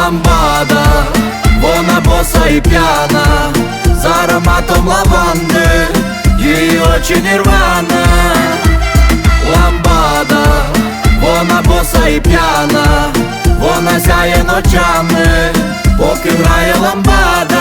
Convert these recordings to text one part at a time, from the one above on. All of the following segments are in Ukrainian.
Ламбада, вона боса і п'яна, з ароматом лаванди, її очі нірвана. Ламбада, вона боса і п'яна, вона сяє ночами, поки грає ламбада.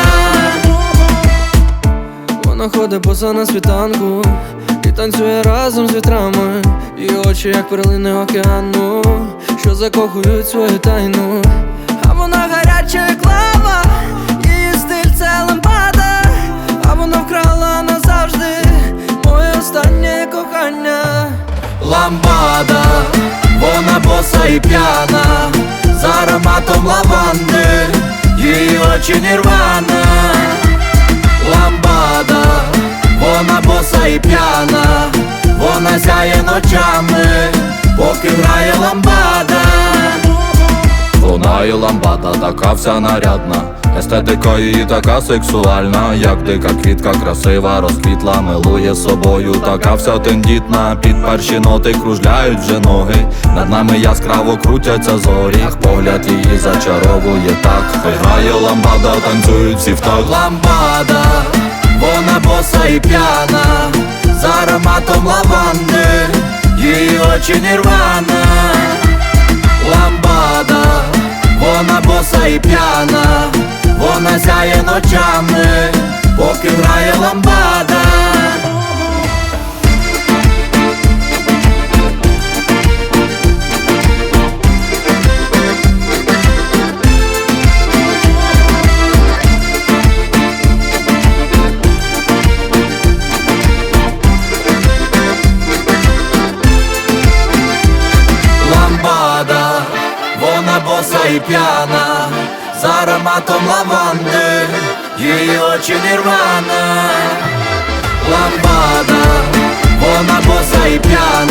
Вона ходить боса на світанку і танцює разом з вітрами. Її очі, як перлини океану, що закохують свою тайну. А вона гаряча, як лава, її стиль це ламбада. А вона вкрала назавжди моє останнє кохання. Ламбада, вона боса і п'яна, з ароматом лаванди, її очі нірвана. Ламбада, вона боса і п'яна, вона сяє ночами, поки грає ламбада. Вона і ламбада, така вся нарядна, естетика її така сексуальна, як дика квітка, красива, розквітла, милує собою, така вся тендітна. Під перші ноти кружляють вже ноги, над нами яскраво крутяться зорі. Погляд її зачаровує так, хай грає ламбада, танцюють всі в такт. Ламбада, вона боса і п'яна, з ароматом лаванди, її очі нірвана. Ламбада, вона боса і п'яна, вона сяє ночами, поки грає ламбада. Ламбада, вона боса і п'яна, з ароматом лаванди, її очі нірвана. Ламбада, вона боса і п'яна,